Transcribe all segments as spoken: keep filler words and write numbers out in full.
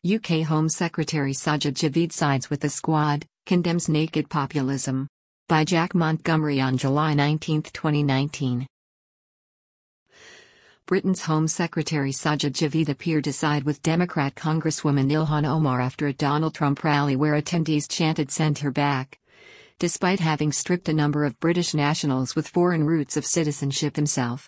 U K Home Secretary Sajid Javid sides with the Squad, condemns naked populism. By Jack Montgomery on July nineteenth, twenty nineteen. Britain's Home Secretary Sajid Javid appeared to side with Democrat Congresswoman Ilhan Omar after a Donald Trump rally where attendees chanted "Send her back," despite having stripped a number of British nationals with foreign roots of citizenship himself.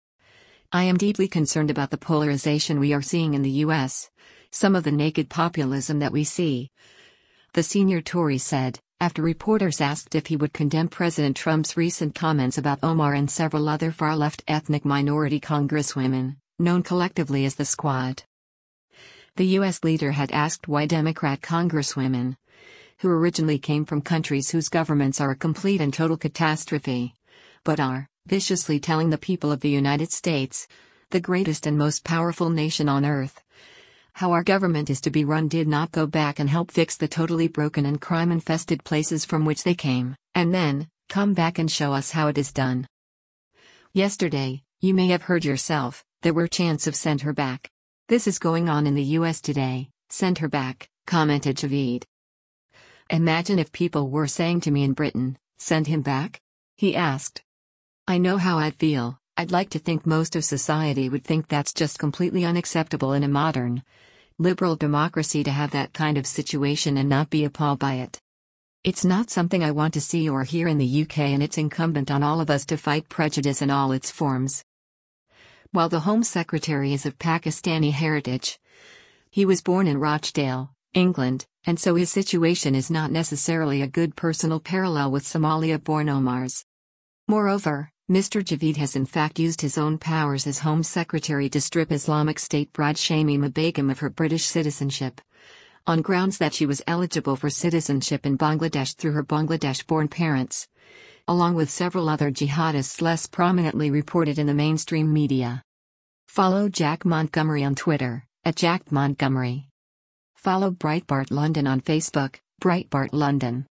"I am deeply concerned about the polarization we are seeing in the U S, some of the naked populism that we see," the senior Tory said, after reporters asked if he would condemn President Trump's recent comments about Omar and several other far-left ethnic minority congresswomen, known collectively as the Squad. The U S leader had asked why Democrat congresswomen, who originally came from countries whose governments are a complete and total catastrophe, but are viciously telling the people of the United States, the greatest and most powerful nation on earth, how our government is to be run, did not go back and help fix the totally broken and crime-infested places from which they came, and then come back and show us how it is done. Yesterday, you may have heard yourself, there were chants of "Send her back." "This is going on in the U S today, send her back," commented Javid. "Imagine if people were saying to me in Britain, 'Send him back?'" he asked. "I know how I'd feel. I'd like to think most of society would think that's just completely unacceptable in a modern, liberal democracy to have that kind of situation and not be appalled by it. It's not something I want to see or hear in the U K, and it's incumbent on all of us to fight prejudice in all its forms." While the Home Secretary is of Pakistani heritage, he was born in Rochdale, England, and so his situation is not necessarily a good personal parallel with Somalia-born Omar's. Moreover, Mister Javid has in fact used his own powers as Home Secretary to strip Islamic State bride Shamima Begum of her British citizenship, on grounds that she was eligible for citizenship in Bangladesh through her Bangladesh-born parents, along with several other jihadists less prominently reported in the mainstream media. Follow Jack Montgomery on Twitter, at Jack Montgomery. Follow Breitbart London on Facebook, Breitbart London.